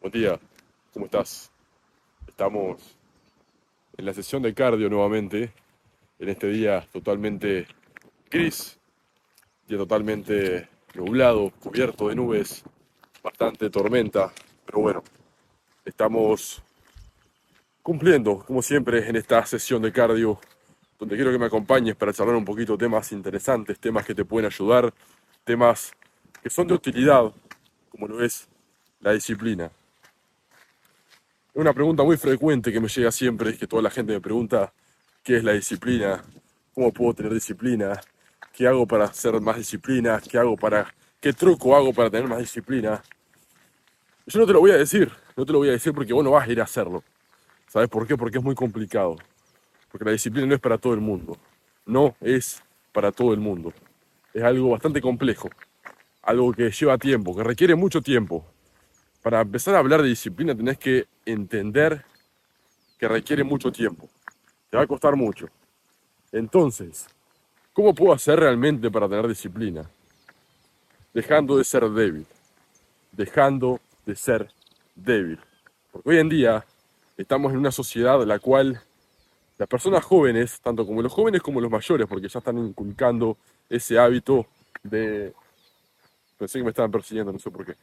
Buen día, ¿cómo estás? Estamos en la sesión de cardio nuevamente, en este día totalmente gris, día totalmente nublado, cubierto de nubes, bastante tormenta, pero bueno, estamos cumpliendo, como siempre, en esta sesión de cardio, donde quiero que me acompañes para charlar un poquito temas interesantes, temas que te pueden ayudar, temas que son de utilidad, como lo es la disciplina. Una pregunta muy frecuente que me llega siempre es que toda la gente me pregunta qué es la disciplina, cómo puedo tener disciplina, qué hago para hacer más disciplina, qué truco hago para tener más disciplina. Yo no te lo voy a decir, no te lo voy a decir porque vos no vas a ir a hacerlo. ¿Sabes por qué? Porque es muy complicado. Porque la disciplina no es para todo el mundo. No es para todo el mundo. Es algo bastante complejo, algo que lleva tiempo, que requiere mucho tiempo. Para empezar a hablar de disciplina tenés que entender que requiere mucho tiempo. Te va a costar mucho. Entonces, ¿cómo puedo hacer realmente para tener disciplina? Dejando de ser débil. Dejando de ser débil. Porque hoy en día estamos en una sociedad en la cual las personas jóvenes, tanto como los jóvenes como los mayores, porque ya están inculcando ese hábito de... Pensé que me estaban persiguiendo, no sé por qué.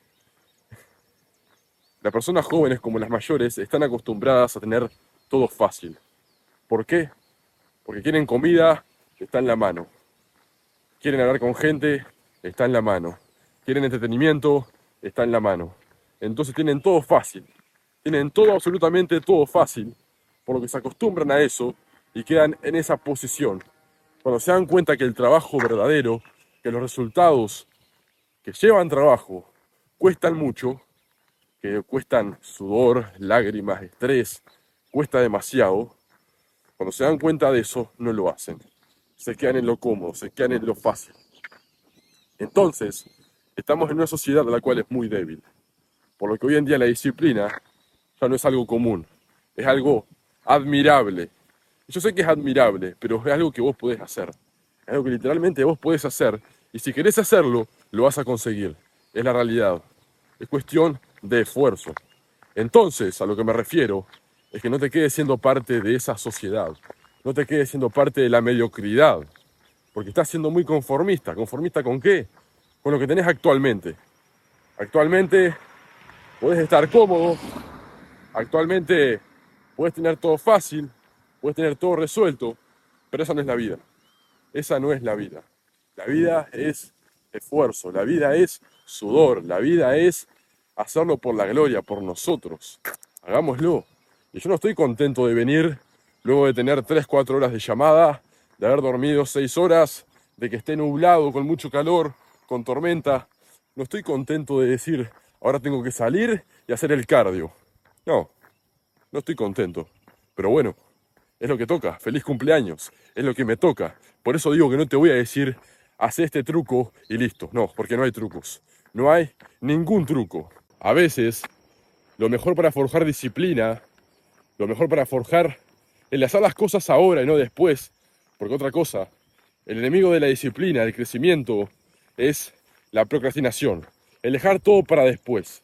Las personas jóvenes como las mayores están acostumbradas a tener todo fácil. ¿Por qué? Porque quieren comida, está en la mano. Quieren hablar con gente, está en la mano. Quieren entretenimiento, está en la mano. Entonces tienen todo fácil. Tienen todo, absolutamente todo fácil, por lo que se acostumbran a eso y quedan en esa posición. Cuando se dan cuenta que el trabajo verdadero, que los resultados que llevan trabajo cuestan mucho, que cuestan sudor, lágrimas, estrés, cuesta demasiado, cuando se dan cuenta de eso, no lo hacen. Se quedan en lo cómodo, se quedan en lo fácil. Entonces, estamos en una sociedad la cual es muy débil, por lo que hoy en día la disciplina ya no es algo común, es algo admirable. Yo sé que es admirable, pero es algo que vos podés hacer, es algo que literalmente vos podés hacer, y si querés hacerlo, lo vas a conseguir. Es la realidad, es cuestión de esfuerzo. Entonces, a lo que me refiero es que no te quedes siendo parte de esa sociedad, no te quedes siendo parte de la mediocridad, porque estás siendo muy conformista. ¿Conformista con qué? Con lo que tenés actualmente. Actualmente podés estar cómodo, actualmente podés tener todo fácil, podés tener todo resuelto, pero esa no es la vida. Esa no es la vida. La vida es esfuerzo, la vida es sudor, la vida es hacerlo por la gloria, por nosotros. Hagámoslo. Y yo no estoy contento de venir luego de tener 3 4 horas de llamada, de haber dormido 6 horas, de que esté nublado, con mucho calor, con tormenta. No estoy contento de decir, ahora tengo que salir y hacer el cardio. No, no estoy contento. Pero bueno, es lo que toca. Feliz cumpleaños. Es lo que me toca. Por eso digo que no te voy a decir, haz este truco y listo. No, porque no hay trucos. No hay ningún truco. A veces, lo mejor para forjar disciplina, lo mejor para forjar el hacer las cosas ahora y no después. Porque otra cosa, el enemigo de la disciplina, del crecimiento, es la procrastinación. El dejar todo para después.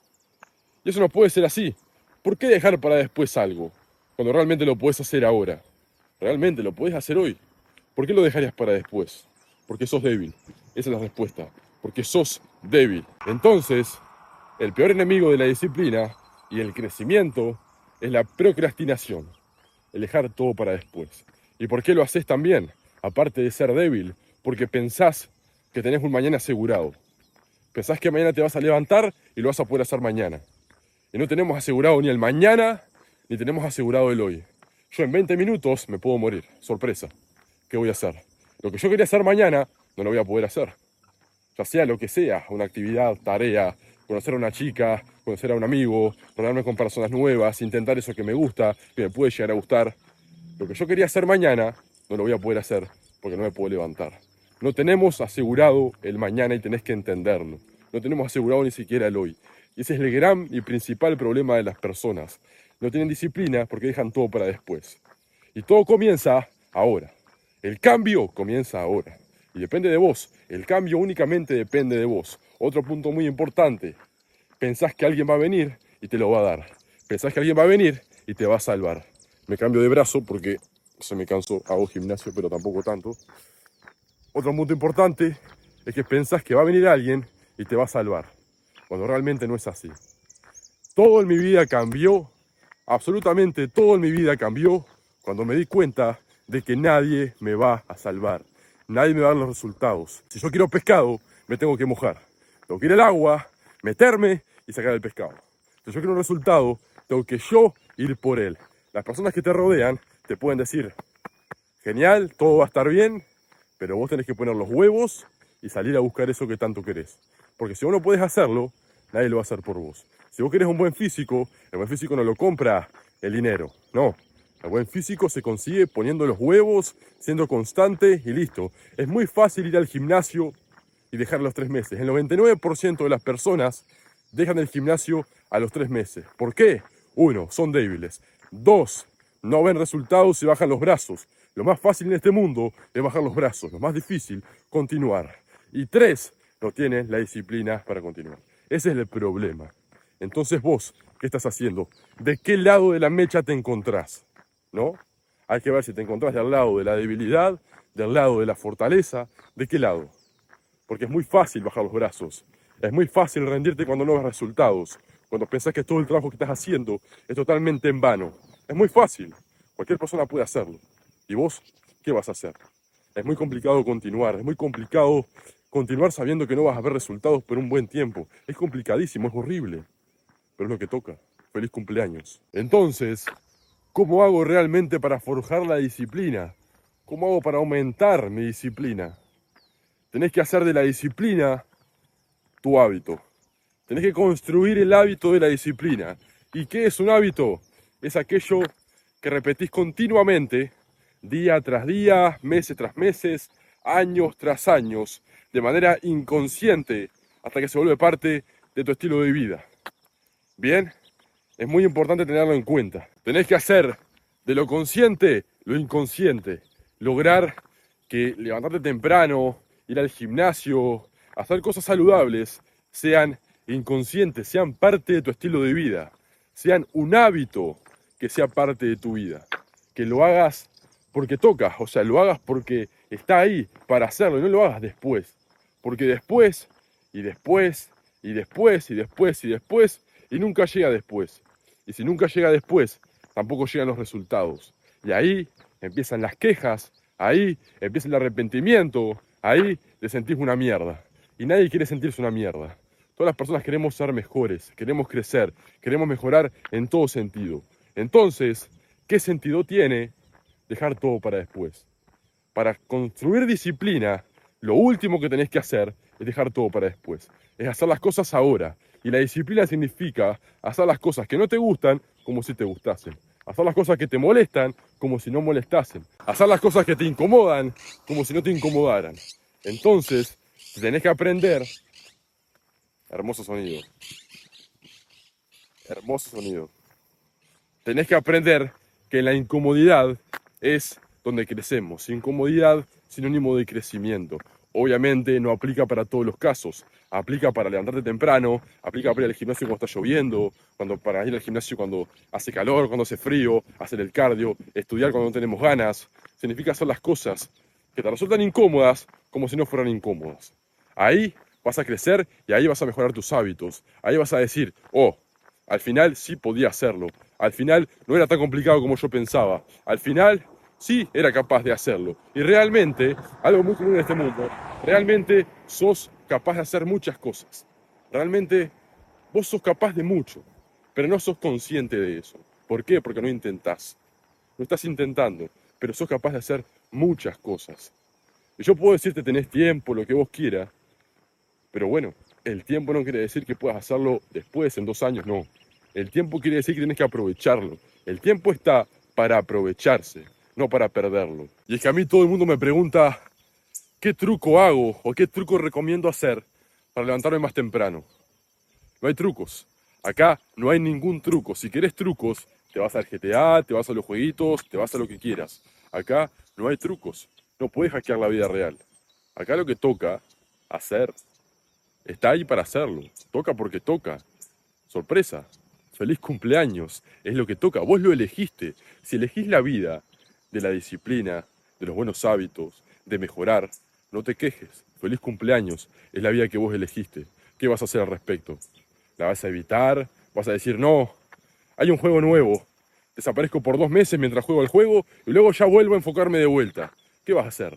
Y eso no puede ser así. ¿Por qué dejar para después algo? Cuando realmente lo puedes hacer ahora. Realmente lo puedes hacer hoy. ¿Por qué lo dejarías para después? Porque sos débil. Esa es la respuesta. Porque sos débil. Entonces, el peor enemigo de la disciplina y el crecimiento es la procrastinación. El dejar todo para después. ¿Y por qué lo haces también? Aparte de ser débil, porque pensás que tenés un mañana asegurado. Pensás que mañana te vas a levantar y lo vas a poder hacer mañana. Y no tenemos asegurado ni el mañana, ni tenemos asegurado el hoy. Yo en 20 minutos me puedo morir. Sorpresa. ¿Qué voy a hacer? Lo que yo quería hacer mañana, no lo voy a poder hacer. Ya sea lo que sea, una actividad, tarea, conocer a una chica, conocer a un amigo, rodearme con personas nuevas, intentar eso que me gusta, que me puede llegar a gustar. Lo que yo quería hacer mañana, no lo voy a poder hacer porque no me puedo levantar. No tenemos asegurado el mañana y tenés que entenderlo. No tenemos asegurado ni siquiera el hoy. Y ese es el gran y principal problema de las personas. No tienen disciplina porque dejan todo para después. Y todo comienza ahora. El cambio comienza ahora. Y depende de vos. El cambio únicamente depende de vos. Otro punto muy importante. Pensás que alguien va a venir y te lo va a dar. Pensás que alguien va a venir y te va a salvar. Me cambio de brazo porque se me cansó, hago gimnasio, pero tampoco tanto. Otro punto importante es que pensás que va a venir alguien y te va a salvar, cuando realmente no es así. Todo en mi vida cambió, absolutamente todo en mi vida cambió cuando me di cuenta de que nadie me va a salvar. Nadie me va a dar los resultados. Si yo quiero pescado, me tengo que mojar. Tengo que ir al agua, meterme y sacar el pescado. Si yo quiero un resultado, tengo que yo ir por él. Las personas que te rodean te pueden decir, genial, todo va a estar bien, pero vos tenés que poner los huevos y salir a buscar eso que tanto querés. Porque si vos no podés hacerlo, nadie lo va a hacer por vos. Si vos querés un buen físico, el buen físico no lo compra el dinero, no. El buen físico se consigue poniendo los huevos, siendo constante y listo. Es muy fácil ir al gimnasio y dejar los 3 meses. El 99% de las personas dejan el gimnasio a los 3 meses. ¿Por qué? 1, son débiles. 2, no ven resultados y bajan los brazos. Lo más fácil en este mundo es bajar los brazos. Lo más difícil, continuar. Y 3, no tienen la disciplina para continuar. Ese es el problema. Entonces vos, ¿qué estás haciendo? ¿De qué lado de la mecha te encontrás? ¿No? Hay que ver si te encontrás del lado de la debilidad, del lado de la fortaleza, ¿de qué lado? Porque es muy fácil bajar los brazos, es muy fácil rendirte cuando no ves resultados, cuando pensás que todo el trabajo que estás haciendo es totalmente en vano. Es muy fácil, cualquier persona puede hacerlo. ¿Y vos qué vas a hacer? Es muy complicado continuar, es muy complicado continuar sabiendo que no vas a ver resultados por un buen tiempo. Es complicadísimo, es horrible, pero es lo que toca. Feliz cumpleaños. Entonces, ¿cómo hago realmente para forjar la disciplina? ¿Cómo hago para aumentar mi disciplina? Tenés que hacer de la disciplina tu hábito. Tenés que construir el hábito de la disciplina. ¿Y qué es un hábito? Es aquello que repetís continuamente, día tras día, meses tras meses, años tras años, de manera inconsciente, hasta que se vuelve parte de tu estilo de vida. Bien, es muy importante tenerlo en cuenta. Tenés que hacer de lo consciente lo inconsciente. Lograr que levantarte temprano, ir al gimnasio, hacer cosas saludables, sean inconscientes, sean parte de tu estilo de vida, sean un hábito que sea parte de tu vida. Que lo hagas porque toca, o sea, lo hagas porque está ahí para hacerlo y no lo hagas después. Porque después, y después, y después, y después, y después, y nunca llega después. Y si nunca llega después, tampoco llegan los resultados. Y ahí empiezan las quejas, ahí empieza el arrepentimiento, ahí te sentís una mierda. Y nadie quiere sentirse una mierda. Todas las personas queremos ser mejores, queremos crecer, queremos mejorar en todo sentido. Entonces, ¿qué sentido tiene dejar todo para después? Para construir disciplina, lo último que tenés que hacer es dejar todo para después. Es hacer las cosas ahora. Y la disciplina significa hacer las cosas que no te gustan como si te gustasen. Hacer las cosas que te molestan como si no molestasen. Hacer las cosas que te incomodan como si no te incomodaran. Entonces, tenés que aprender. Hermoso sonido. Hermoso sonido. Tenés que aprender que la incomodidad es donde crecemos. Incomodidad, sinónimo de crecimiento. Obviamente no aplica para todos los casos. Aplica para levantarte temprano, aplica para ir al gimnasio cuando está lloviendo, para ir al gimnasio cuando hace calor, cuando hace frío, hacer el cardio, estudiar cuando no tenemos ganas. Significa hacer las cosas que te resultan incómodas como si no fueran incómodas. Ahí vas a crecer y ahí vas a mejorar tus hábitos. Ahí vas a decir, oh, al final sí podía hacerlo. Al final no era tan complicado como yo pensaba. Al final sí era capaz de hacerlo. Y realmente, algo muy común en este mundo, realmente sos capaz de hacer muchas cosas. Realmente vos sos capaz de mucho, pero no sos consciente de eso. ¿Por qué? Porque no intentás. No estás intentando, pero sos capaz de hacer muchas cosas. Y yo puedo decirte tenés tiempo, lo que vos quieras, pero bueno, el tiempo no quiere decir que puedas hacerlo después, en 2 años, no. El tiempo quiere decir que tienes que aprovecharlo. El tiempo está para aprovecharse, no para perderlo. Y es que a mí todo el mundo me pregunta qué truco hago o qué truco recomiendo hacer para levantarme más temprano. No hay trucos. Acá no hay ningún truco. Si querés trucos, te vas al GTA, te vas a los jueguitos, te vas a lo que quieras. Acá no hay trucos. No puedes hackear la vida real. Acá lo que toca hacer está ahí para hacerlo. Toca porque toca. Sorpresa. Feliz cumpleaños, es lo que toca, vos lo elegiste. Si elegís la vida de la disciplina, de los buenos hábitos, de mejorar, no te quejes. Feliz cumpleaños, es la vida que vos elegiste. ¿Qué vas a hacer al respecto? ¿La vas a evitar? ¿Vas a decir, no, hay un juego nuevo, desaparezco por 2 meses mientras juego el juego y luego ya vuelvo a enfocarme de vuelta? ¿Qué vas a hacer?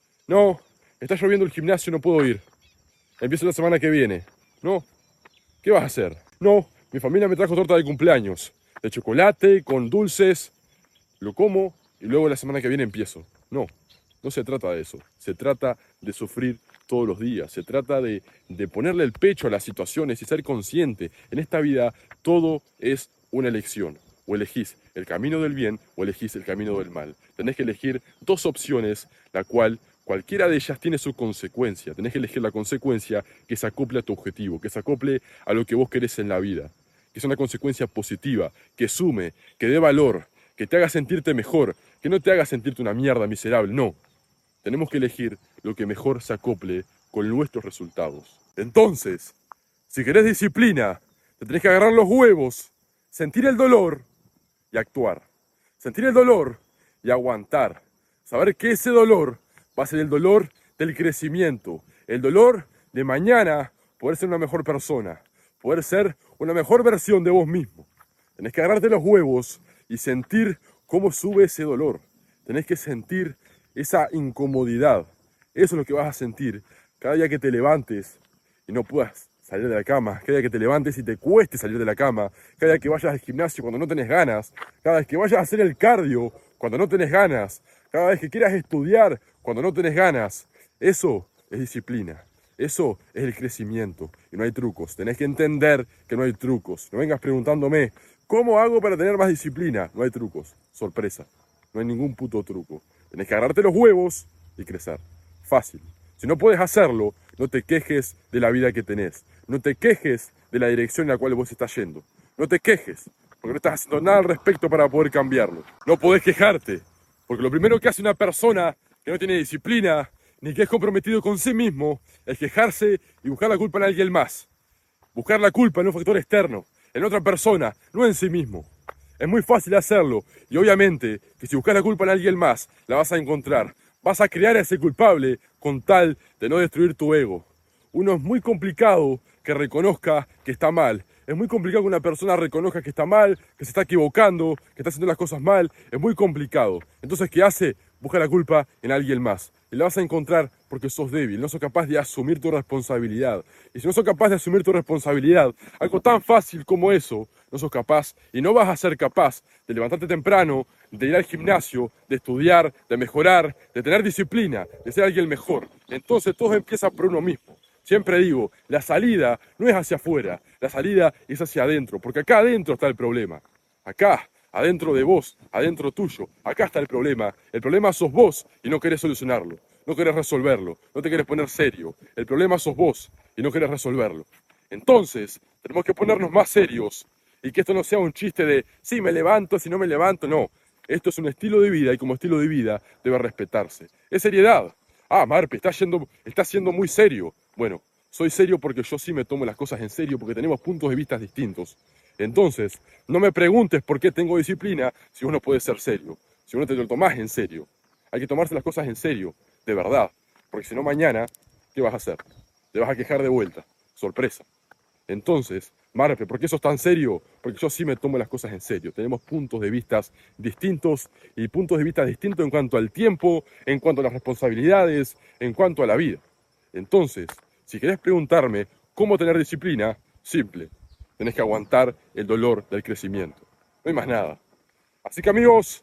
No, está lloviendo el gimnasio, no puedo ir. Empiezo la semana que viene. No, ¿qué vas a hacer? No, mi familia me trajo torta de cumpleaños, de chocolate, con dulces, lo como y luego la semana que viene empiezo. No, no se trata de eso. Se trata de sufrir todos los días. Se trata de ponerle el pecho a las situaciones y ser consciente. En esta vida todo es una elección. O elegís el camino del bien o elegís el camino del mal. Tenés que elegir 2 opciones, la cual cualquiera de ellas tiene su consecuencia. Tenés que elegir la consecuencia que se acople a tu objetivo, que se acople a lo que vos querés en la vida. Que es una consecuencia positiva, que sume, que dé valor, que te haga sentirte mejor, que no te haga sentirte una mierda miserable. No, tenemos que elegir lo que mejor se acople con nuestros resultados. Entonces, si querés disciplina, te tenés que agarrar los huevos, sentir el dolor y actuar. Sentir el dolor y aguantar. Saber que ese dolor va a ser el dolor del crecimiento, el dolor de mañana poder ser una mejor persona, poder ser una mejor versión de vos mismo. Tenés que agarrarte los huevos y sentir cómo sube ese dolor. Tenés que sentir esa incomodidad. Eso es lo que vas a sentir cada día que te levantes y no puedas salir de la cama, cada día que te levantes y te cueste salir de la cama, cada día que vayas al gimnasio cuando no tenés ganas, cada vez que vayas a hacer el cardio cuando no tenés ganas, cada vez que quieras estudiar cuando no tenés ganas. Eso es disciplina. Eso es el crecimiento y no hay trucos. Tenés que entender que no hay trucos. No vengas preguntándome, ¿cómo hago para tener más disciplina? No hay trucos. Sorpresa. No hay ningún puto truco. Tenés que agarrarte los huevos y crecer. Fácil. Si no puedes hacerlo, no te quejes de la vida que tenés. No te quejes de la dirección en la cual vos estás yendo. No te quejes, porque no estás haciendo nada al respecto para poder cambiarlo. No podés quejarte, porque lo primero que hace una persona que no tiene disciplina, ni que es comprometido con sí mismo, es quejarse y buscar la culpa en alguien más. Buscar la culpa en un factor externo, en otra persona, no en sí mismo. Es muy fácil hacerlo y obviamente que si buscas la culpa en alguien más, la vas a encontrar. Vas a crear a ese culpable con tal de no destruir tu ego. Uno es muy complicado que reconozca que está mal. Es muy complicado que una persona reconozca que está mal, que se está equivocando, que está haciendo las cosas mal. Es muy complicado. Entonces, ¿qué hace? Busca la culpa en alguien más. Y la vas a encontrar porque sos débil, no sos capaz de asumir tu responsabilidad. Y si no sos capaz de asumir tu responsabilidad, algo tan fácil como eso, no sos capaz y no vas a ser capaz de levantarte temprano, de ir al gimnasio, de estudiar, de mejorar, de tener disciplina, de ser alguien mejor. Entonces todo empieza por uno mismo. Siempre digo, la salida no es hacia afuera, la salida es hacia adentro, porque acá adentro está el problema. Acá, adentro de vos, adentro tuyo, acá está el problema. El problema sos vos y no querés solucionarlo, no querés resolverlo, no te querés poner serio. El problema sos vos y no querés resolverlo. Entonces, tenemos que ponernos más serios y que esto no sea un chiste de, sí, me levanto, si no me levanto, no. Esto es un estilo de vida y como estilo de vida debe respetarse. Es seriedad. Ah, Marpe, está siendo muy serio. Bueno, soy serio porque yo sí me tomo las cosas en serio, porque tenemos puntos de vista distintos. Entonces, no me preguntes por qué tengo disciplina si uno puede ser serio, si uno te lo tomás en serio. Hay que tomarse las cosas en serio, de verdad, porque si no mañana, ¿qué vas a hacer? Te vas a quejar de vuelta. Sorpresa. Entonces, Marpe, ¿por qué sos tan serio? Porque yo sí me tomo las cosas en serio. Tenemos puntos de vista distintos y puntos de vista distintos en cuanto al tiempo, en cuanto a las responsabilidades, en cuanto a la vida. Entonces, si querés preguntarme cómo tener disciplina, simple. Tenés que aguantar el dolor del crecimiento. No hay más nada. Así que amigos,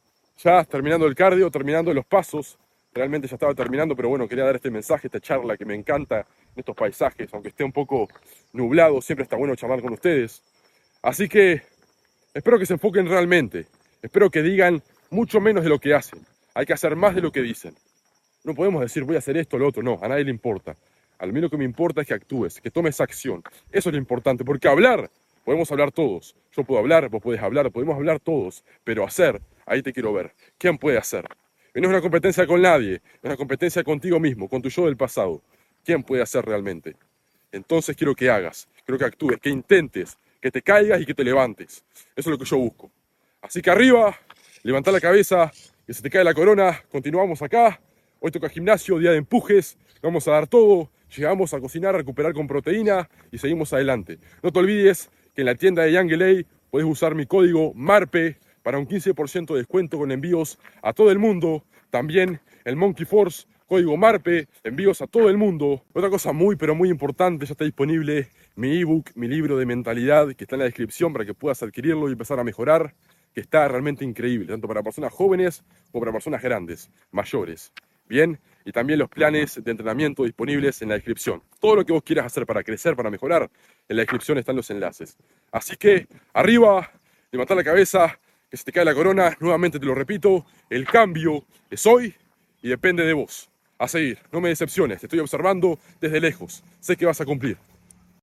ya terminando el cardio, terminando los pasos, realmente ya estaba terminando, pero bueno, quería dar este mensaje, esta charla que me encanta en estos paisajes, aunque esté un poco nublado, siempre está bueno charlar con ustedes. Así que espero que se enfoquen realmente, espero que digan mucho menos de lo que hacen, hay que hacer más de lo que dicen. No podemos decir voy a hacer esto o lo otro, no, a nadie le importa. A mí lo que me importa es que actúes, que tomes acción. Eso es lo importante, porque hablar, podemos hablar todos. Yo puedo hablar, vos podés hablar, podemos hablar todos, pero hacer, ahí te quiero ver. ¿Quién puede hacer? Y no es una competencia con nadie, es una competencia contigo mismo, con tu yo del pasado. ¿Quién puede hacer realmente? Entonces quiero que hagas, quiero que actúes, que intentes, que te caigas y que te levantes. Eso es lo que yo busco. Así que arriba, levantá la cabeza, que se te cae la corona, continuamos acá. Hoy toca gimnasio, día de empujes, vamos a dar todo, llegamos a cocinar, a recuperar con proteína y seguimos adelante. No te olvides que en la tienda de Young LA podés usar mi código MARPE para un 15% de descuento con envíos a todo el mundo. También el Monkey Force, código MARPE, envíos a todo el mundo. Otra cosa muy pero muy importante, ya está disponible mi ebook, mi libro de mentalidad, que está en la descripción para que puedas adquirirlo y empezar a mejorar, que está realmente increíble, tanto para personas jóvenes como para personas grandes, mayores. Bien, y también los planes de entrenamiento disponibles en la descripción. Todo lo que vos quieras hacer para crecer, para mejorar, en la descripción están los enlaces. Así que, arriba, levantá la cabeza, que se te cae la corona, nuevamente te lo repito, el cambio es hoy y depende de vos. A seguir, no me decepciones, te estoy observando desde lejos, sé que vas a cumplir.